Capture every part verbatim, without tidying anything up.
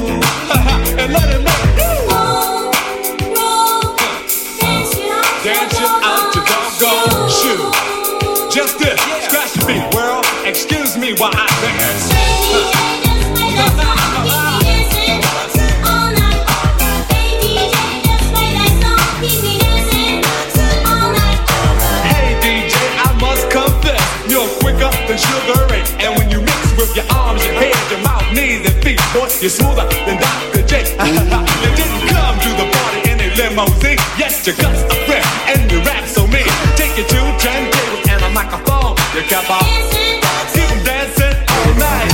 and let it make roll, roll, dance it out, dance it out your doggone shoe. Just this, yeah. Scratch the beat, world. Excuse me while I dance. Than Sugar Ray. And when you mix with your arms, your head, your mouth, knees, and feet, boy, you're smoother than Doctor J. You didn't come to the party in a limousine. Yes, you got a friend, and you rap so mean. Take your two turntables and a microphone. You kept on keep them dancing all night.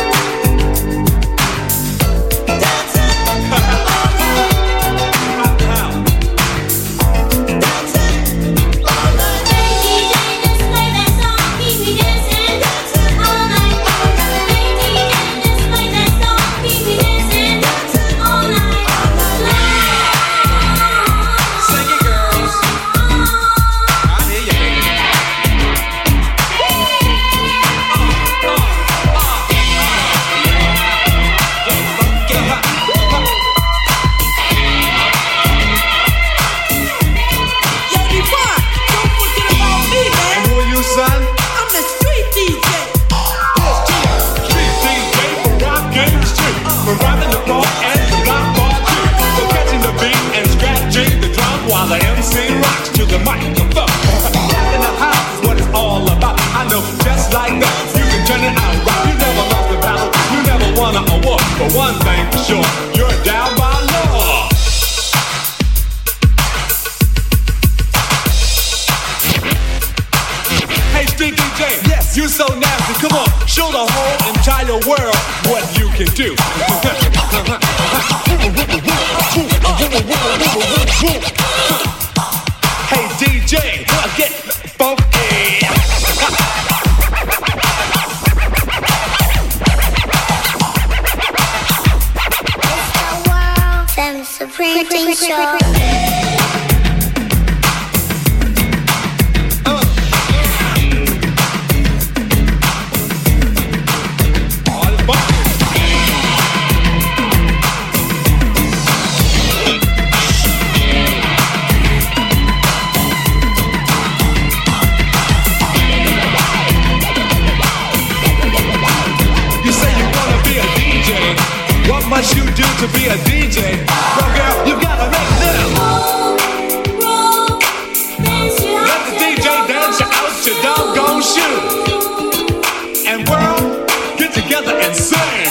But one thing for sure, you're down by law. Hey, Street D J, yes, you so nasty. Come on, show the whole entire world what you can do. Hey, D J, get funky. Supreme Teen Show. What you do to be a D J? Well, girl, you gotta make them roll, roll, dance you out. Let the D J dance you out your doggone shoe. And world, get together and sing.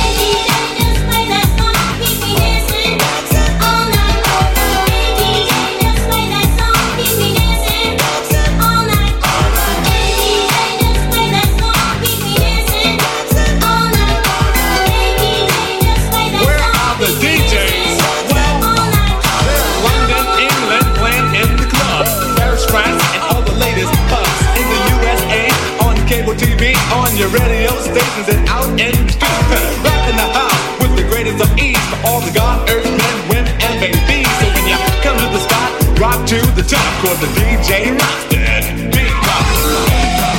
T V on your radio stations and out in the streets, rocking the house with the greatest of ease for all the God, earth, men, women, and babies. So when you come to the spot, rock to the top, cause the D J rocks that big rock.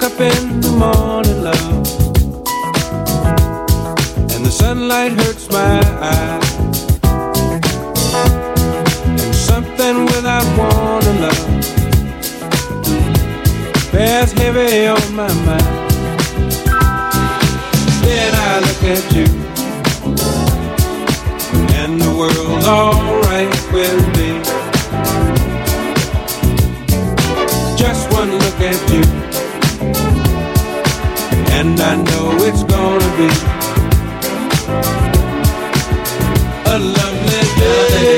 wake up in the morning, love, and the sunlight hurts my eyes, and something without warning, love, bears heavy on my mind. Then I look at you, and the world's alright with me. Just one look at you, and I know it's gonna be a lovely day.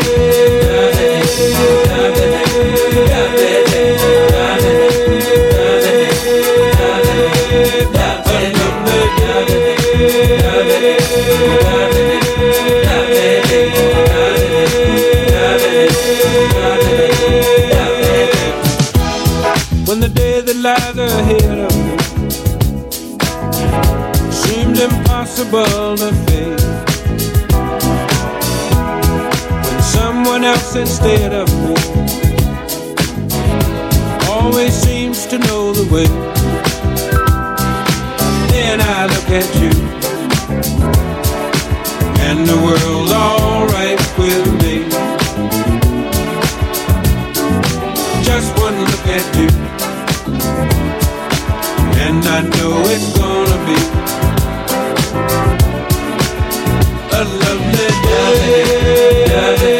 When the day that lies ahead of me seemed impossible to face, when someone else instead of me always seems to know the way, then I look at you, and the world's alright with me. Just one look at you, and I know it's gonna be a lovely day.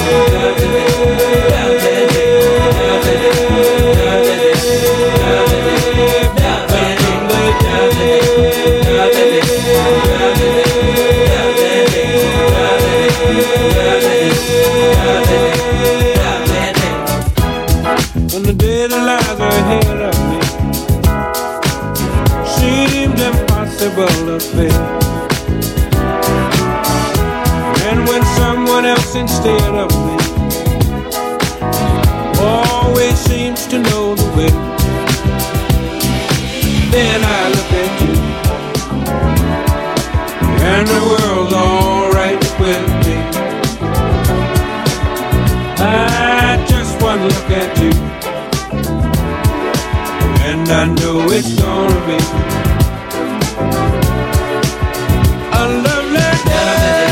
When the day that lies ahead of me seemed impossible to face, and when someone else instead of me always seems to know the way, then I look at you, and the world's alright with me. I just one look at you, and I know it's gonna be a lovely day.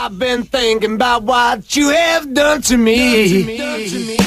I've been thinking about what you have done to me. Done to me. Done to me.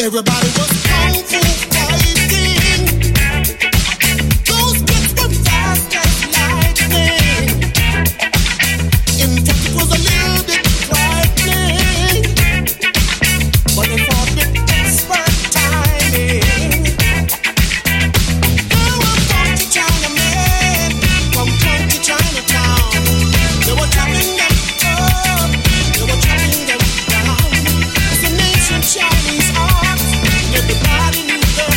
Everybody was kung fu fighting. Those kids were fast as lightning. In fact, it was a little bit frightening, but they fought with expert timing. They were funky Chinamen from funky Chinatown. They were chopping them up, they were chopping them down. It's an ancient Chinese art, and everybody knew that.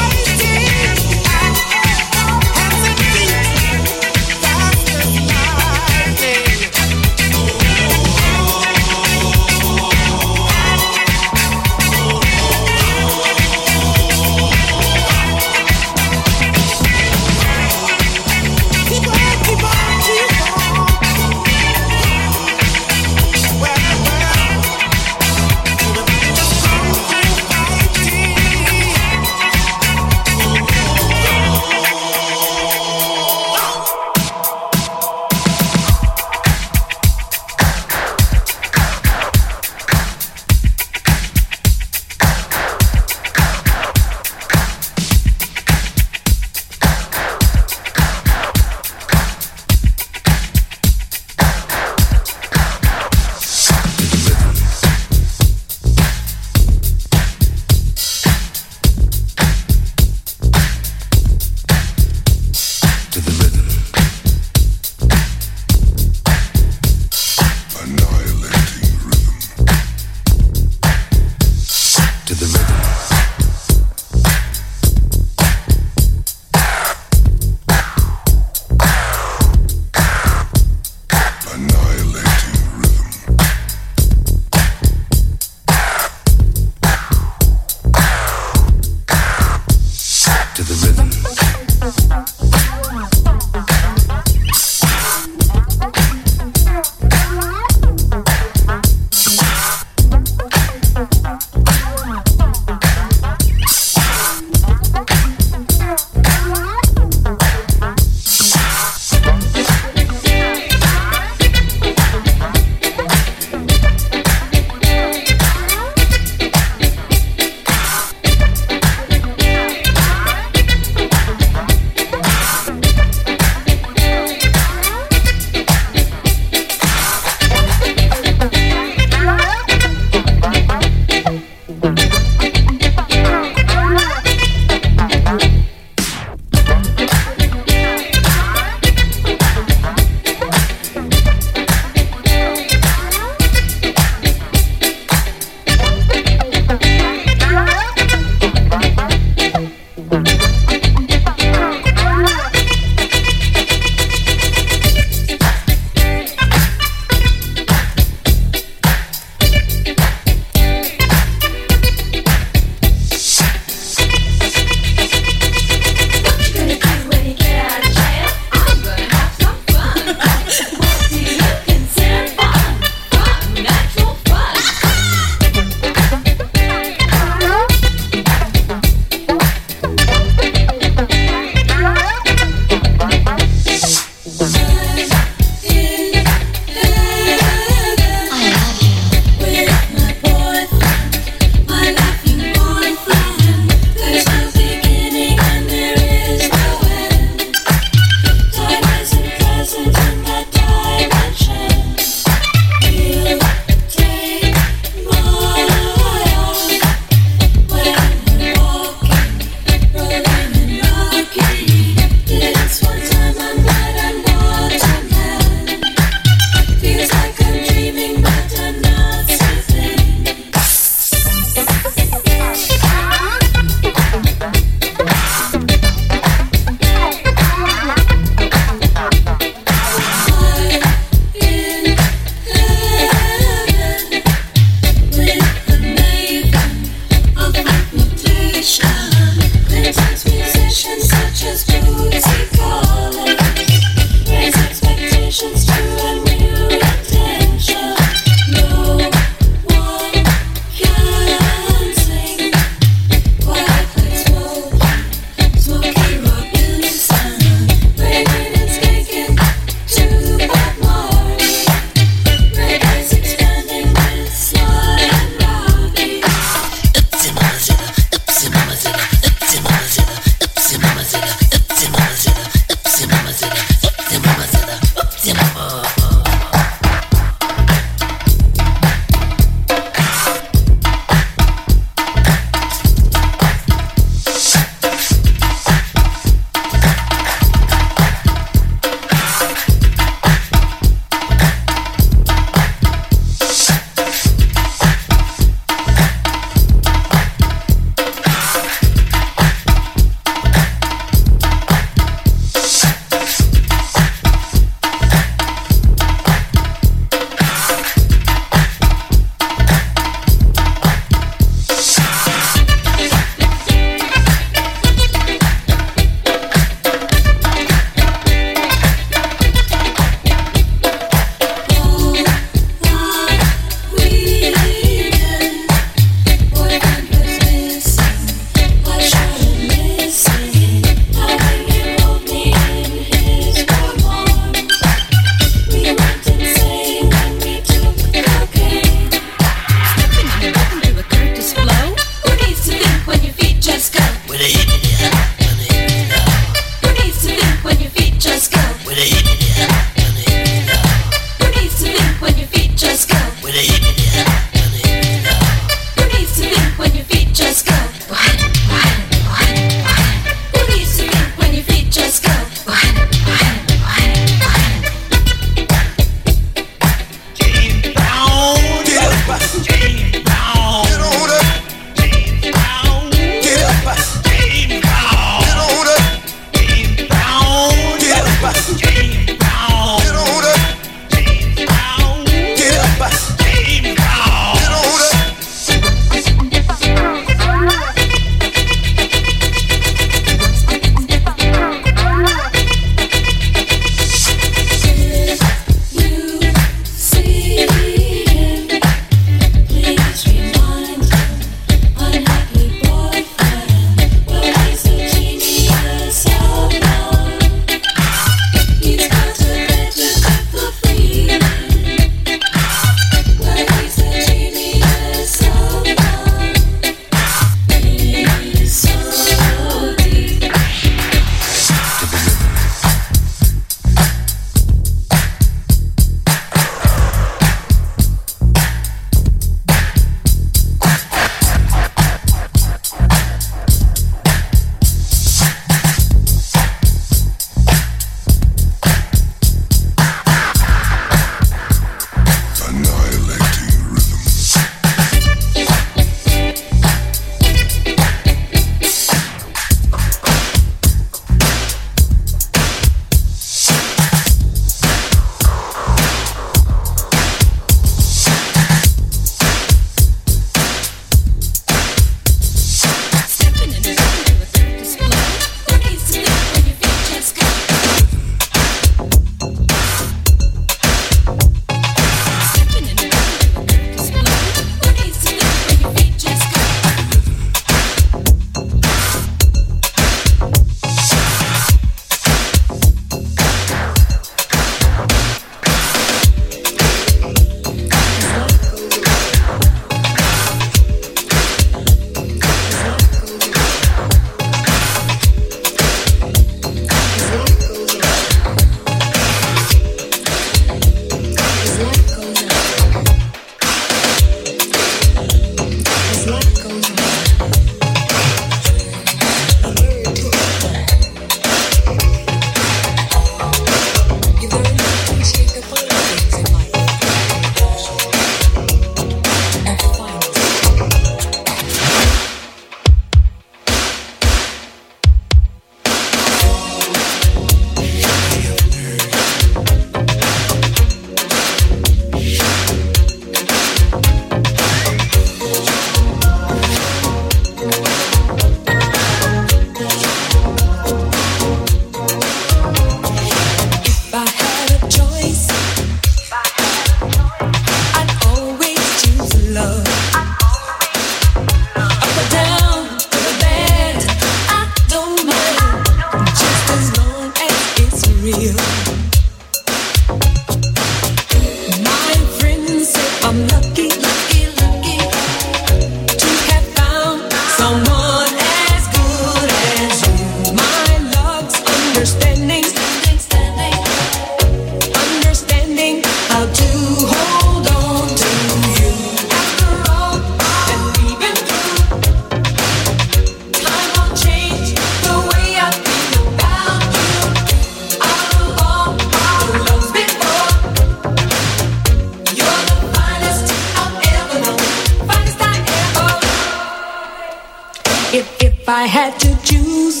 If I had to choose,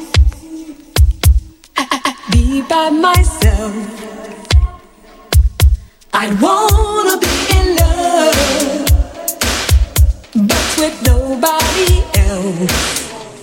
I, I, I'd be by myself. I'd wanna be in love, but with nobody else.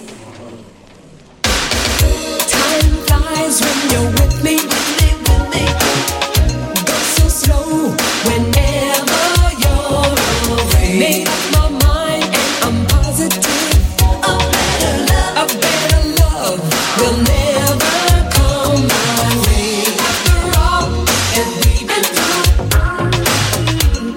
Time flies when you're with me, with me, with me. Goes so slow whenever you're away. Made up my mind and I'm positive. A better love, a better love will never come my way. After all that we've been through,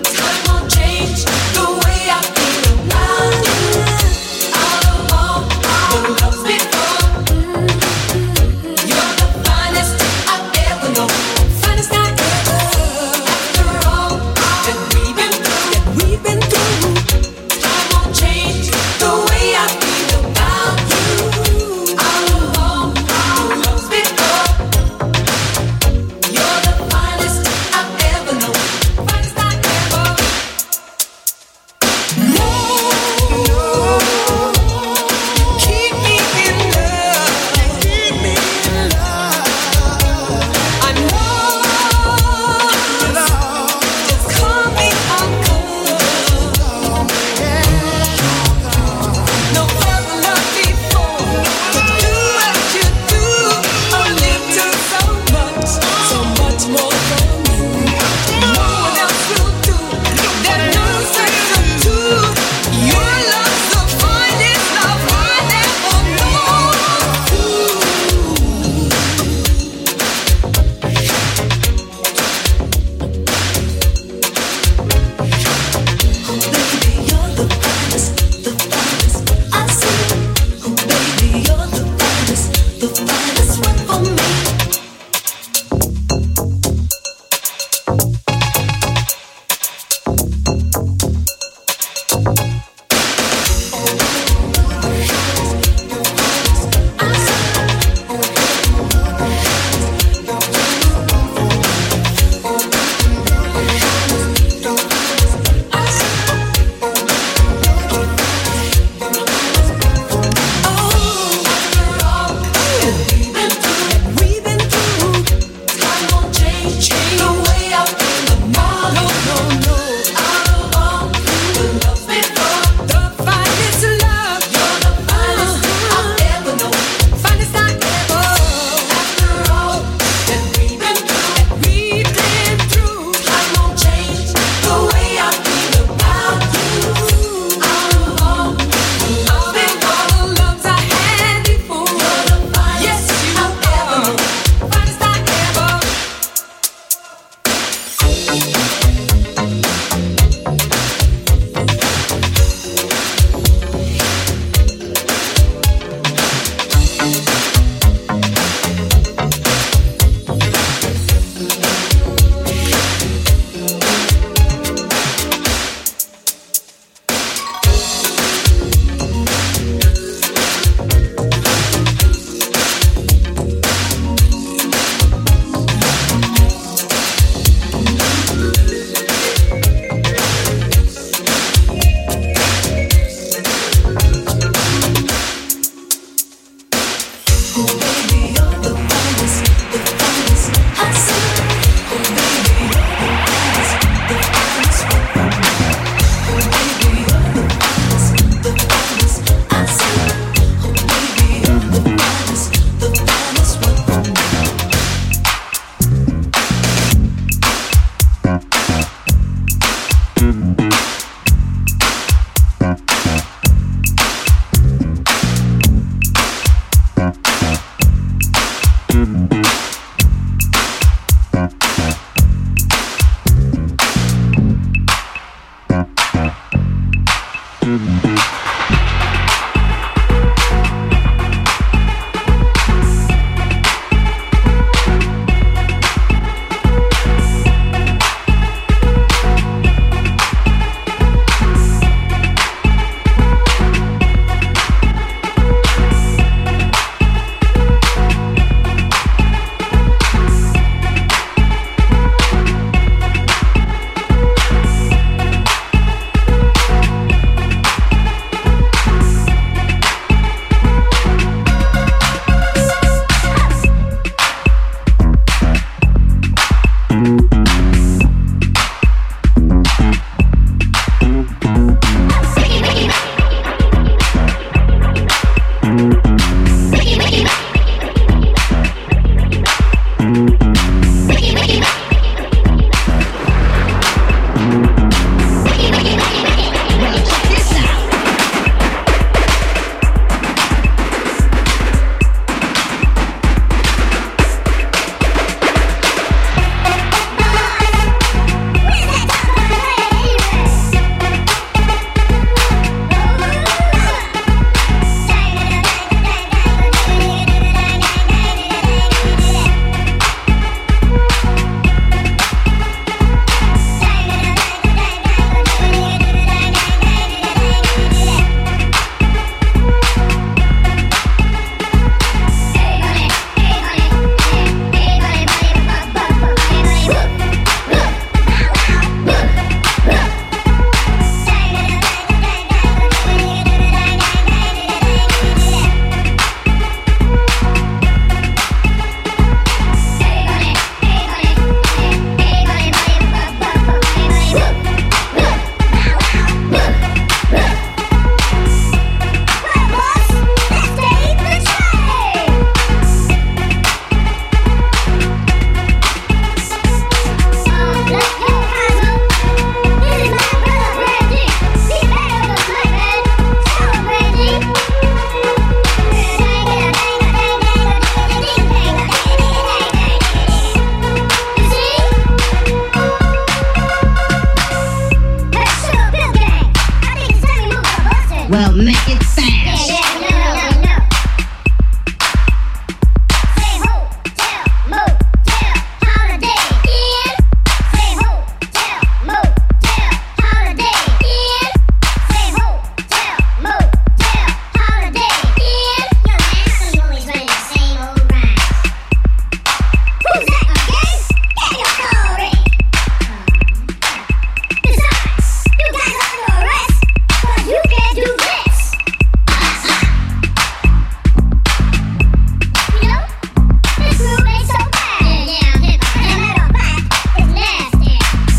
Well, make it fast. Yeah, yeah, we know, we know. Say hotel, motel, holiday in. Say hotel, motel, holiday in. Say hotel, motel, holiday in. Your ass is always running the same old rhyme. Who's that again? Get your story. Besides, you guys are under arrest, 'cause you can't do this. You know, this groove ain't so bad. Yeah, yeah, I'm hip hop. As a matter of fact, it's nasty.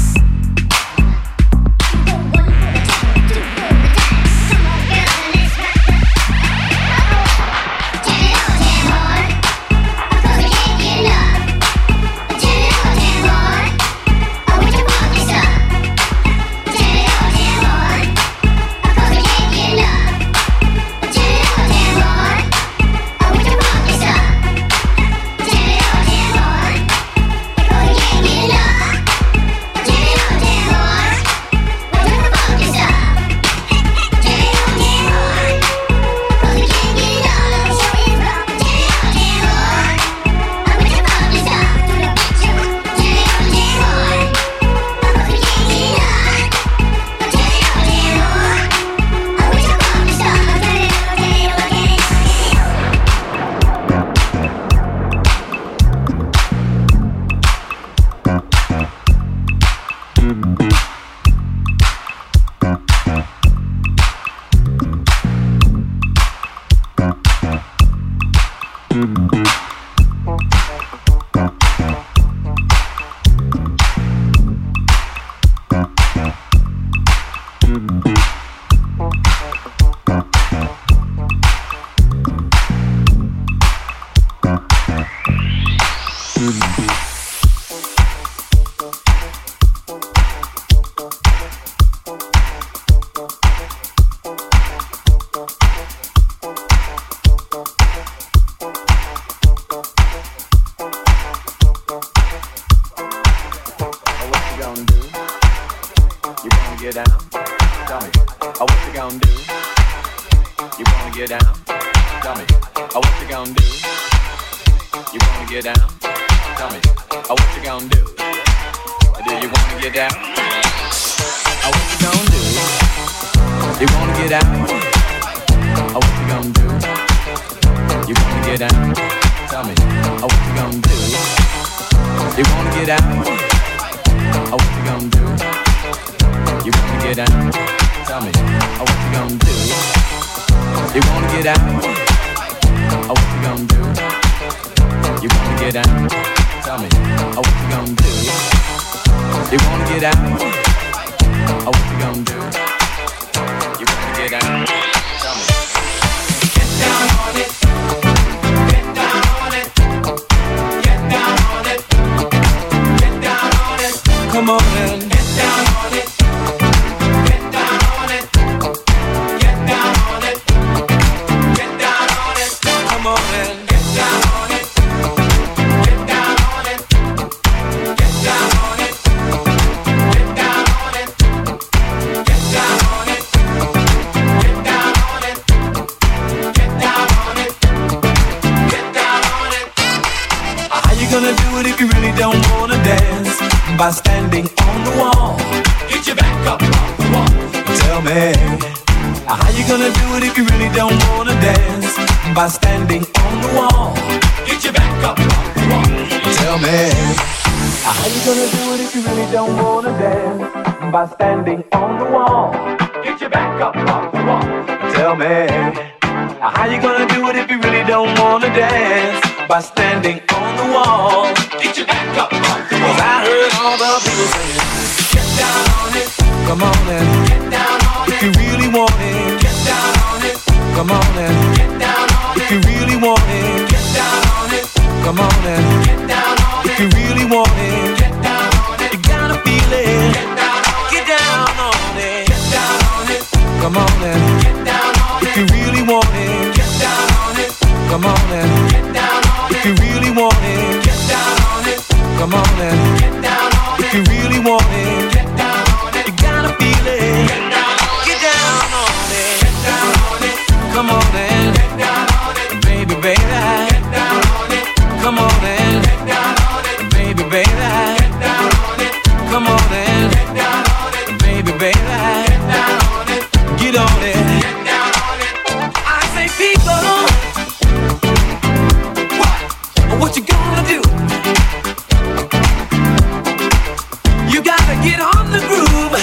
You go one for the trouble, two for the time. Come on, girls, and let's rock the. Uh-oh. Turn it on, damn hard, 'cause we can't get enough. Turn it on, damn hard, or we can fuck this up. Turn it on, damn hard, 'cause we can't get enough. Turn it on, damn hard, or we can fuck this up. Turn it on, damn hard, because we can't get enough. Turn it on, damn hard, or we can fuck this up. Turn it on, damn hard, because we can't get enough. Show you rock. Turn it on, damn hard, or we can fuck this up. To the picture. Turn it on, damn hard, because we can't get enough. Turn it on, damn hard, or we can fuck this up. Turn it on, turn it on, turn it on. Oh, what you gonna do? You gonna get down? Tell me. Oh, what you gonna do? You gonna get down? Tell me. Oh, what you gonna do? You gonna get down? Tell me. Oh, what you gonna do? Do you wanna get down? Oh, what you gonna do? You wanna get down? Oh, what you gonna do? You wanna get down? Tell me. Oh, what you gonna do? You wanna get down? Oh, what you gonna do? You wanna get down? Tell me. Oh, what you gonna do? You wanna get down? Oh, what you gonna do? You wanna get down? Tell me. Oh, what you gonna do? You wanna get down? Oh, what you gonna do? You wanna get down? Tell me. Get down on it. Get down on it. Get down on it. Get down on it. Come on and Get down on it. Get down on it. Get down on it. Get down on it. come on and Get down on it. Get down on it. Get down on it. Get down on it. Get down on it. Get down on it. Get down on it. Get down on it. how you gonna do it if you really don't wanna dance? By standing on the wall. Get your back up off the wall. Tell me, how you gonna do it if you really don't wanna dance? By standing on the wall. Get your back up off the wall. Tell me, how you gonna do it if you really don't wanna dance? By standing on the wall. Get your back up off the wall. Tell me, how you gonna do it if you really don't wanna dance? By standing on the wall. Get your back up off the wall. Cause I heard all the people saying, Get down on it. come on and Get down on if it. you really want it, Get down on it. come on and Get down on if it. you really want it, Get down on it. come on and Get down on if it. you really want it, Get down on it. you gotta feel it. Get down on it. Get down on it. Get down on it. Come on and Get down on if it. you really want it, Get down on it. come on and Get down on if it. you really want it, Get down on it. come on and Get down on if it. you really want it, Get down on it. you gotta feel it. Get down on it. Get down on it. Get down it on it. Get down on it. I say, people, what? What you gonna do? You gotta get on the groove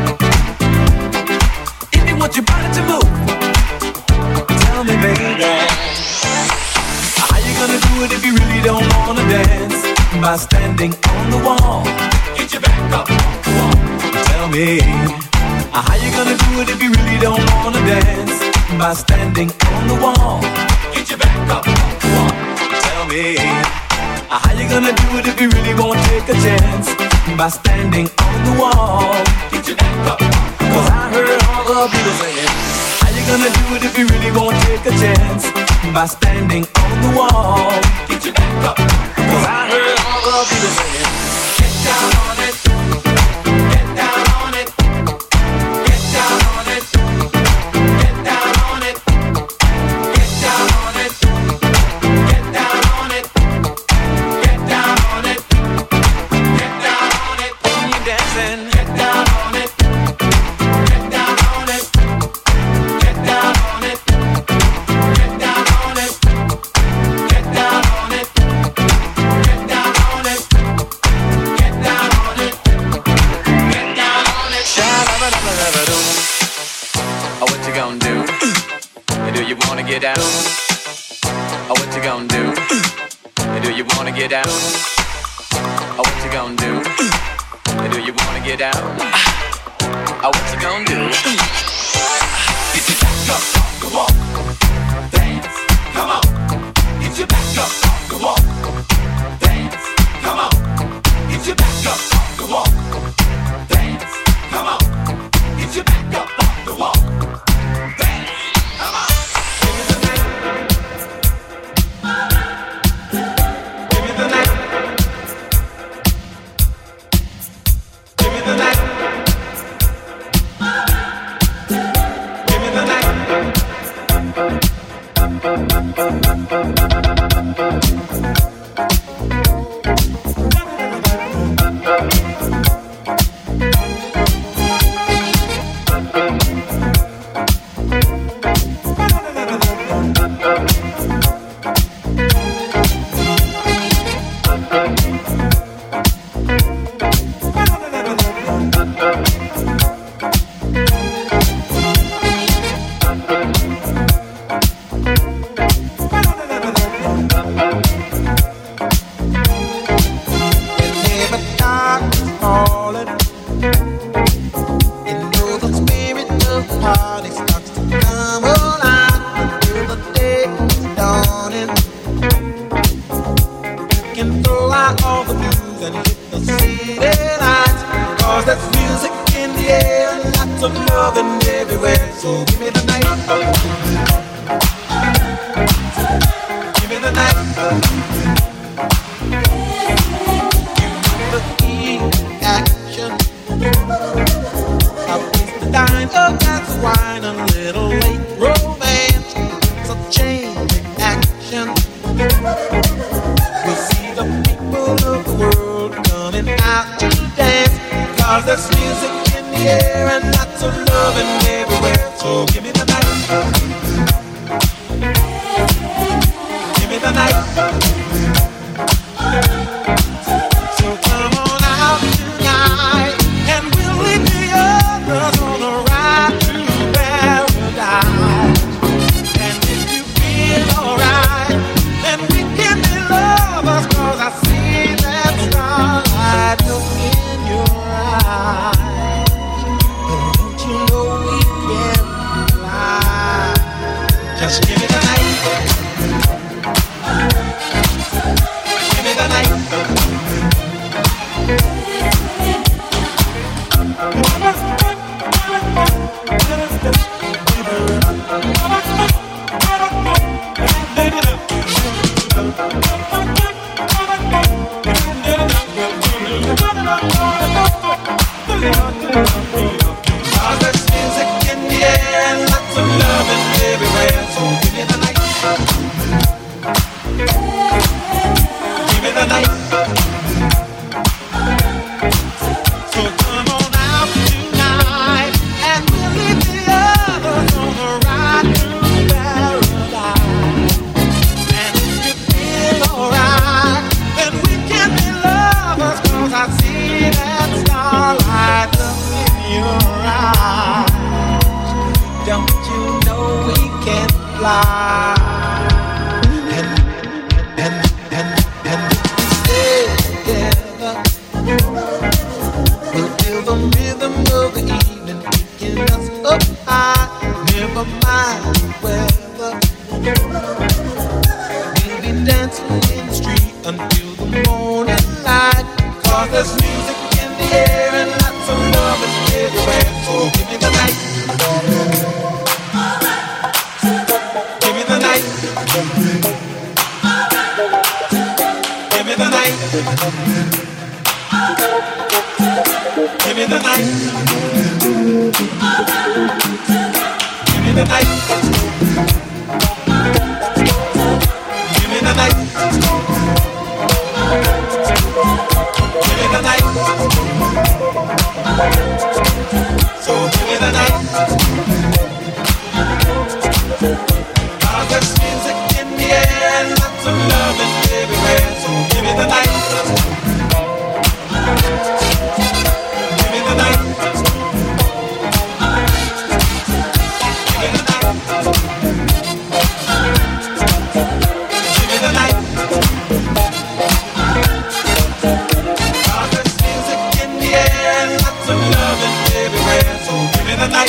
if you want your body to move. Tell me, baby, how you gonna do it if you really don't wanna dance? By standing on the wall. Get your back up on the wall. Tell me, how you gonna do it if you really don't wanna dance? By standing on the wall. Get your back up on the wall. Tell me, how you gonna do it if you really won't take a chance? By standing on the wall. Get your back up. Cause I heard all the people saying, how you gonna do it if you really won't take a chance? By standing on the wall. Get your back up. Cause I heard all the people saying, get down on it. Get down on it. Get down on it. Get down on it. Get down on it. Get down on it. Get down on it. Get down on it. When you're dancing, get down on it. Get down on it. Get down on it. Get down on it. Get down on it. Get down on it. Get down on it. Get down on it. Sha-la-ba-da-ba-da-ba-doo. Oh, what you gonna do? Do you wanna get down? Oh, what you gonna do? Do you wanna get down? Oh, what you gonna do? Do you wanna get down? Oh, what you gonna do? Get your back up off the wall. Dance, come on. Get your back up off the wall. Dance, come on. Get your back up off the wall. Dance, come on. Get your back up off the wall. Dance, come on. Give me the night. Give me the night. Give me the night. Give me the night. Just give me the night. Give me the night. fly. And, and, and, and stay together. We'll feel the rhythm of the evening picking us up high. Never mind the weather. We'll be dancing in the street until the morning light. Cause there's music in the air and lots of love is everywhere. So give me the night. Give me the night. Give me the night. Give me the night. Give me the night. Give me the night. Give me the night. So give me the night. Cause there's music in the air and lots of love is everywhere. So give me the night. Give me the night. Give me the night. Give me the night. Cause there's music in the air and lots of love is everywhere. So give me the night.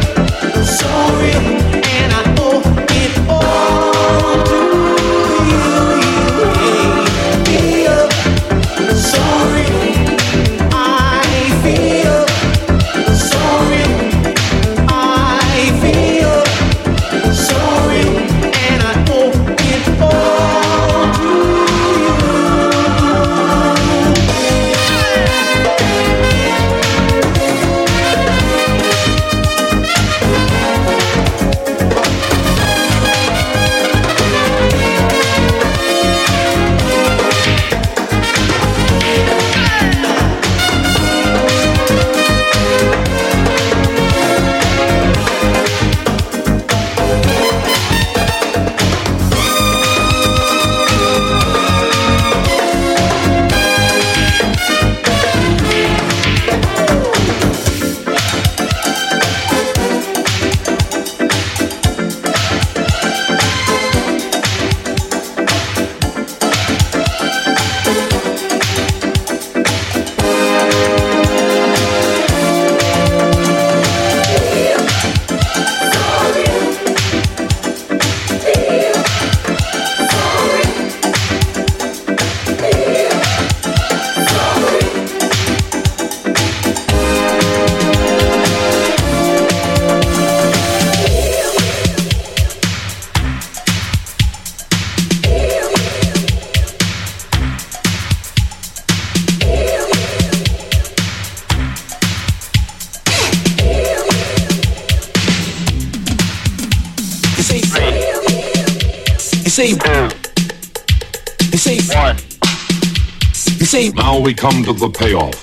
And I owe it all to you. You say, you say, one. You say, now we come to the payoff.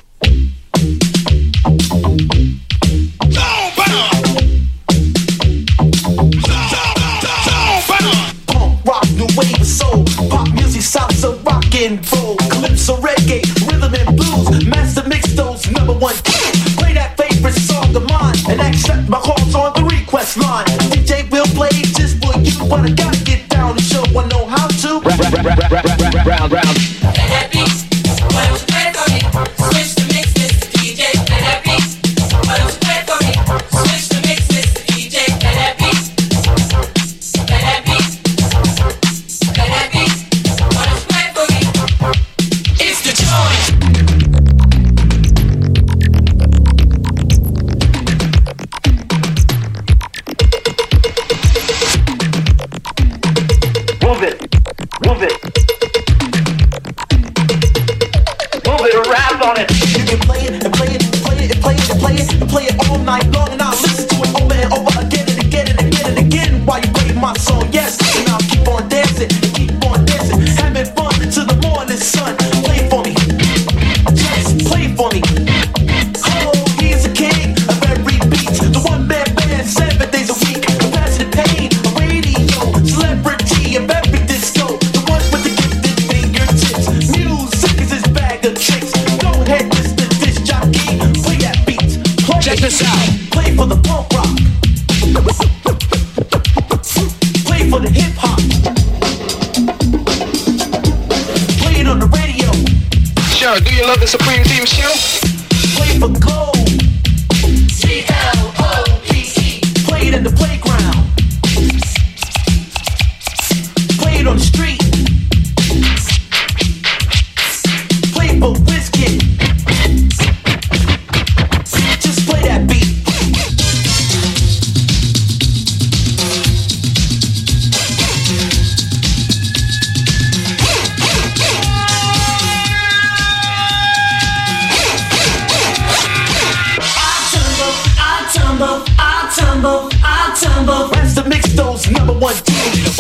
Wave of soul, pop music, salsa, rock and roll, calypso, reggae, rhythm and blues. Master mix those number one. Play that favorite song of mine and accept my calls on the request line. D J will play just for you, but I gotta get down and show I know how to. Round, round. Play that beat. Why don't you play for me? Switch the mix, Mister D J. Play that beat. Why don't you play for me? Switch the mix, Mister D J. Play that beat. Play that beat. Play that beat. Why don't you play for me? It's the joint. Move it, move it, move it, or rap on it. You can play it and play it and play it and play it and play it and play it all night long, and I'll listen to it over and over again and again and again and again while you play my song. Yes, and I'll keep on dancing and keep on dancing, having fun till the morning sun. Play for me, just play for me. Oh, he's a king of every beat, the one man band, seven days a week, the passion pain, a radio celebrity of every disco, the one with the gifted fingertips. Music is his bag of tricks. Go ahead, Mister Disc Jockey, play that beat. Play Check it. this out. Play for the punk rock. Play for the hip hop. Play it on the radio. Sure, do you love the Supreme Team show? Play for gold. C L O P E. Play it in the playground. Play it on the street. Play for Wizkid. Just play that beat. I tumble, I tumble, I tumble. That's the mix those number one tunes.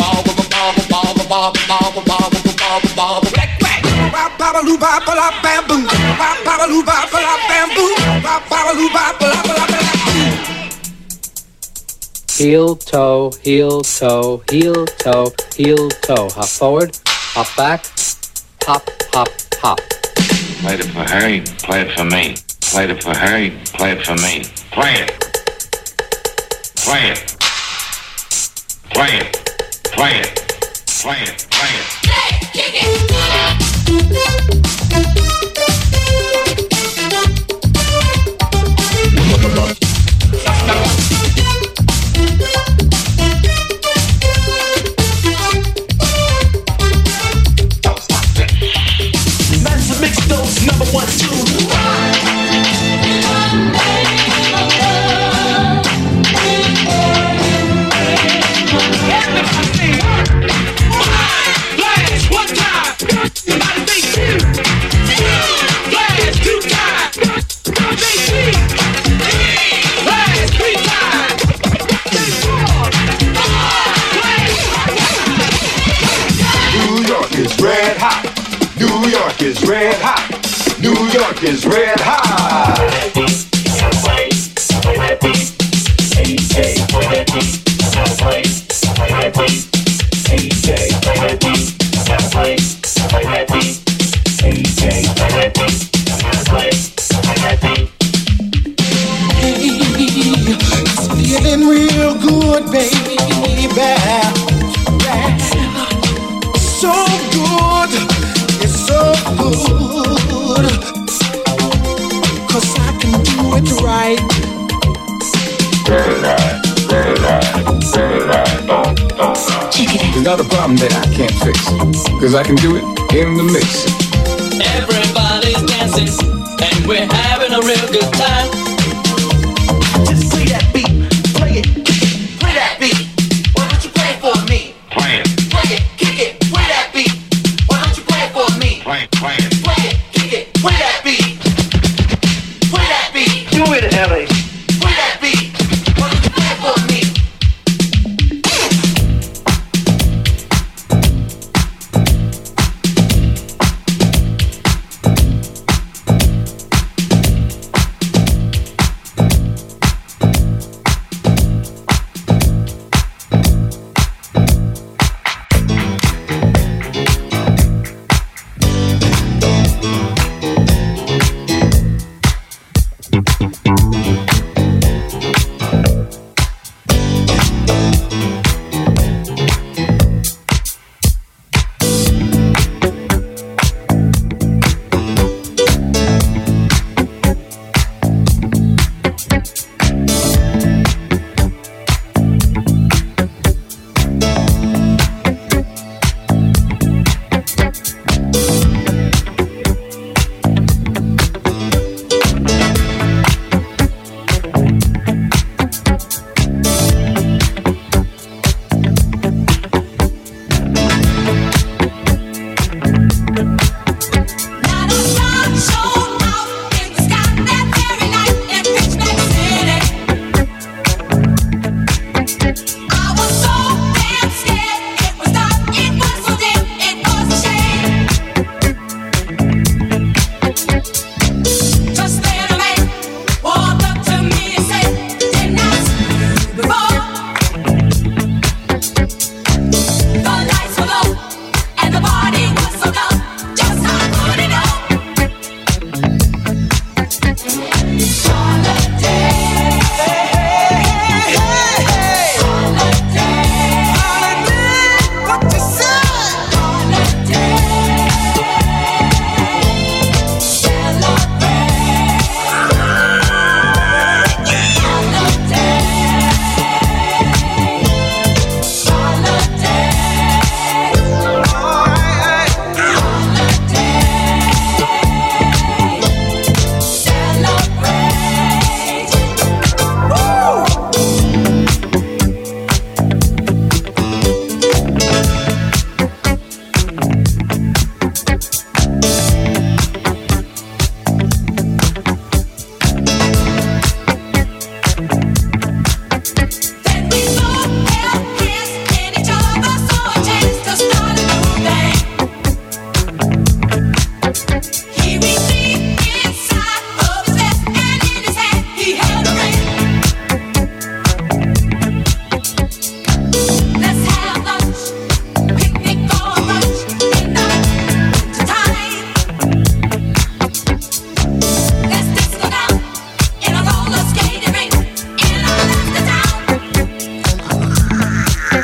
Heel, toe, heel, toe, heel, toe, heel, toe. Hop forward, hop back, hop, hop, hop. Played it for Harry, play it for me. Played it for Harry, play it for me. Play it. Play it. Play it. Play it. Play it. Play it. Play, kick it. Master mix those number one tunes. Flash, one time. Somebody say two. Flash, two times. Say three. Flash, three times. Four. New York is red hot. New York is red hot. New York is red hot. It's feeling real good, baby. So good, it's so good. Cause I can do it right. Red hot, red hot, red hot. Don't, don't. Check it out. There's not a problem that I can't fix, cause I can do it in the mix. Everybody's dancing, and we're having a real good time. Just play that beat, play it, kick it, play that beat. Why don't you play for me? Play it. Play it, kick it, play that beat. Why don't you play for me? Play, play it. Play it, kick it, play that beat. Play that beat. Do it, Ellie. Play that beat. Why don't you play for me?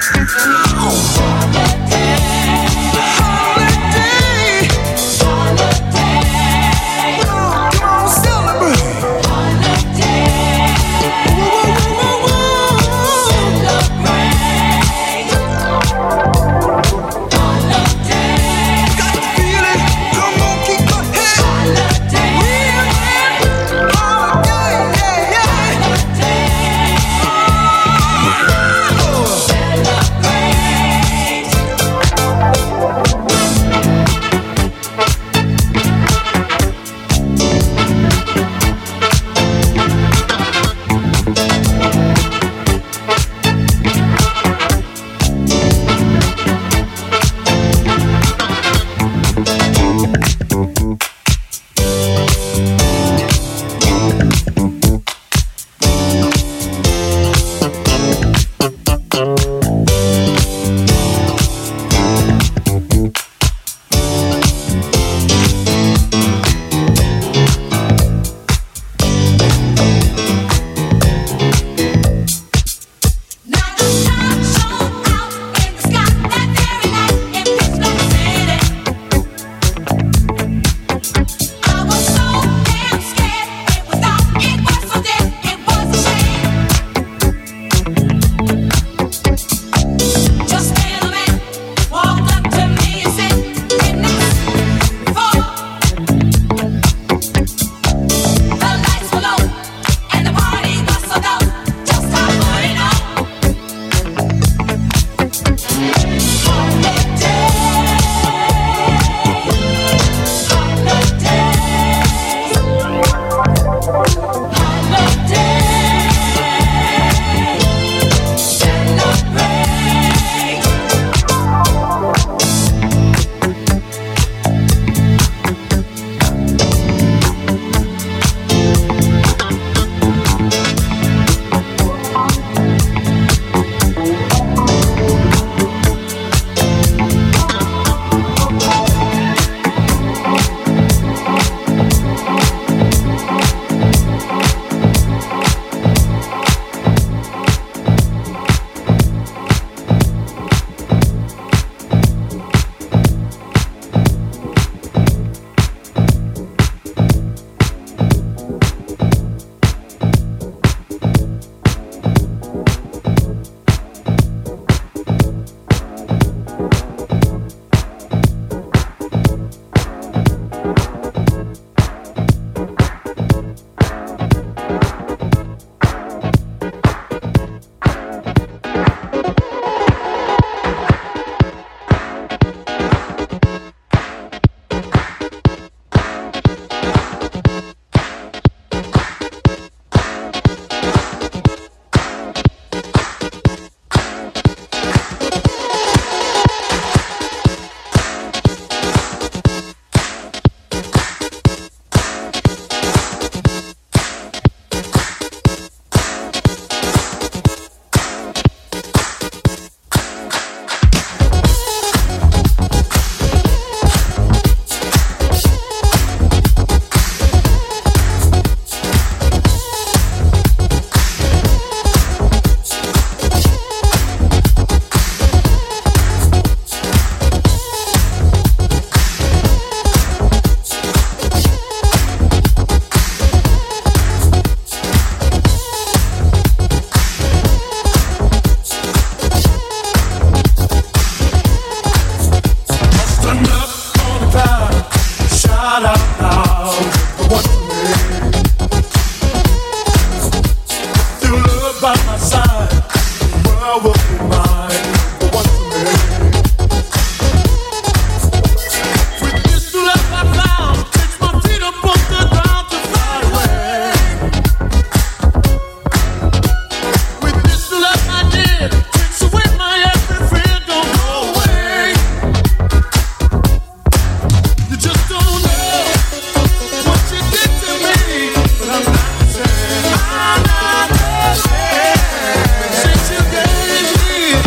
Since you gave me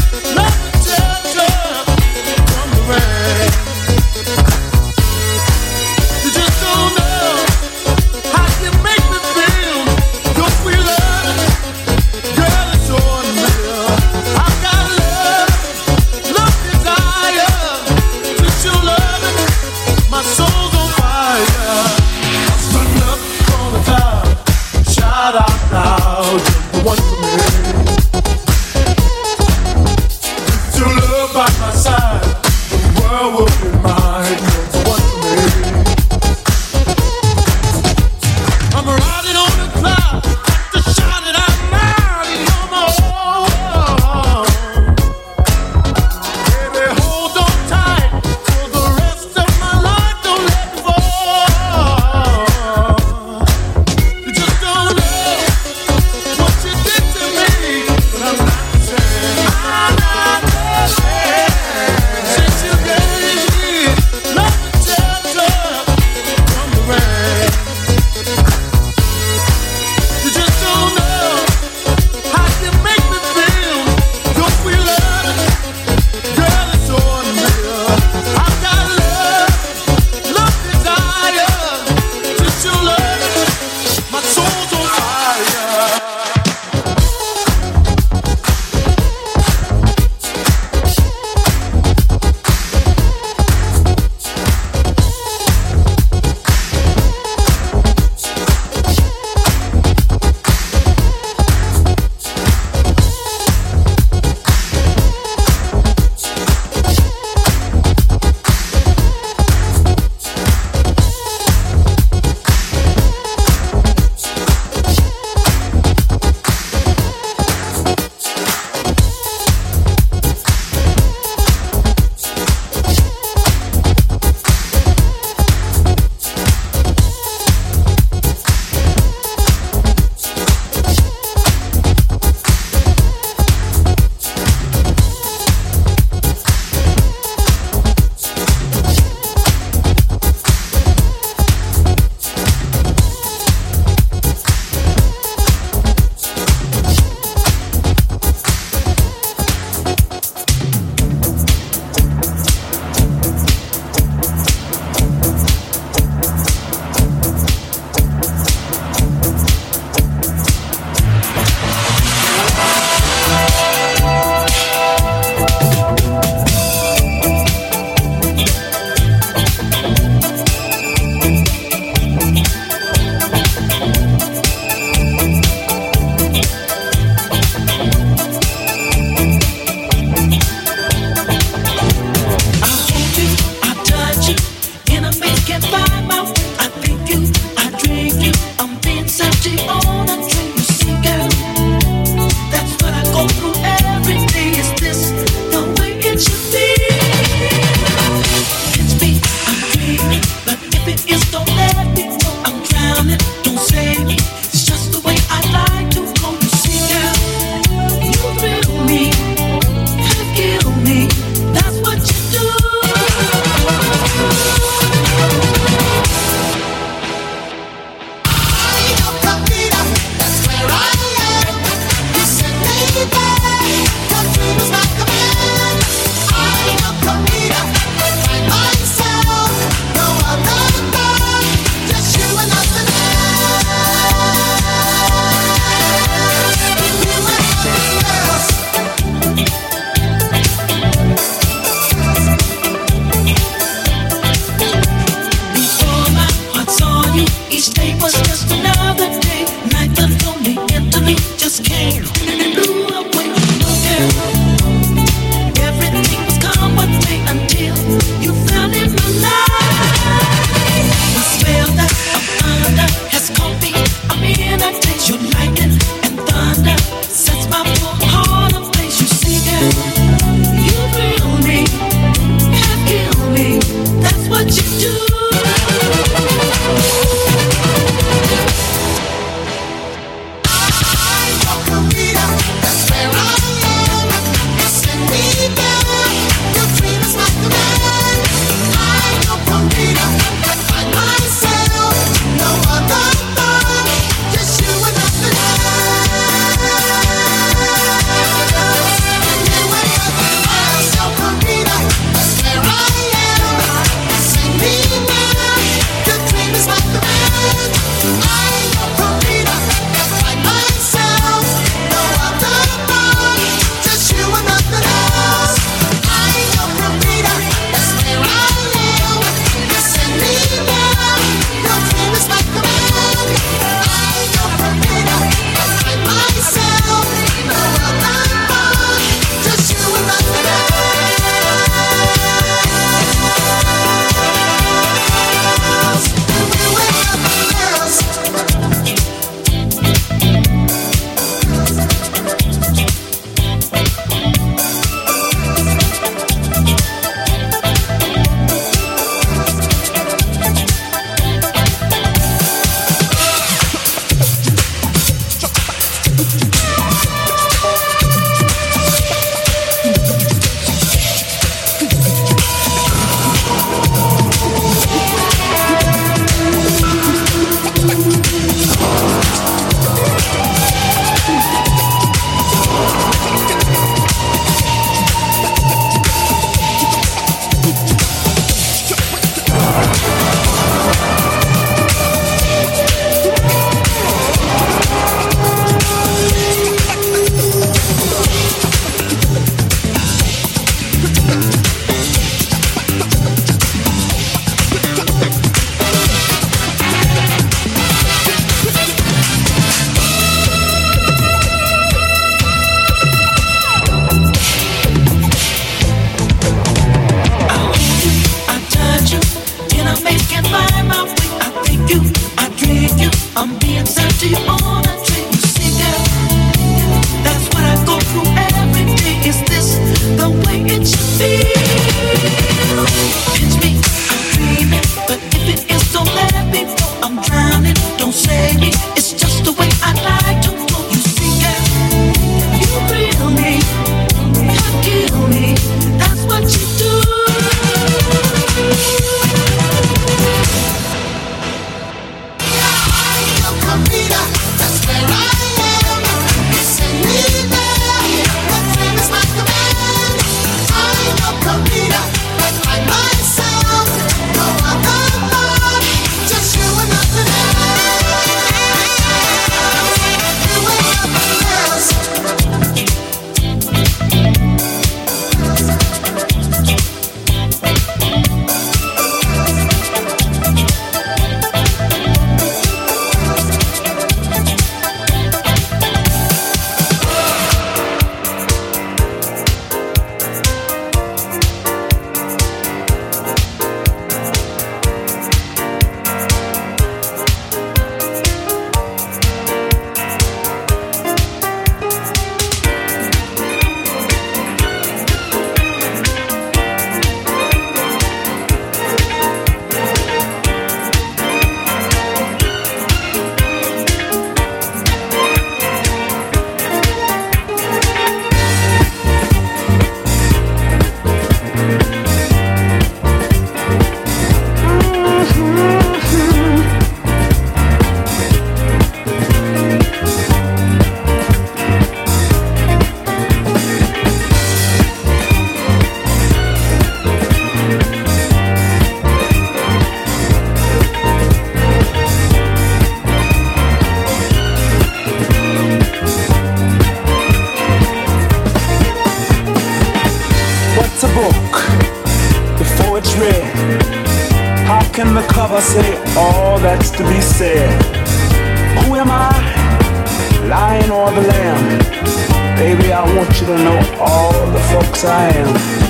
I say all that's to be said. Who am I? Lion or the lamb? Baby, I want you to know all the folks I am.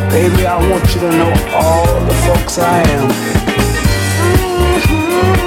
Baby, I want you to know all the folks I am.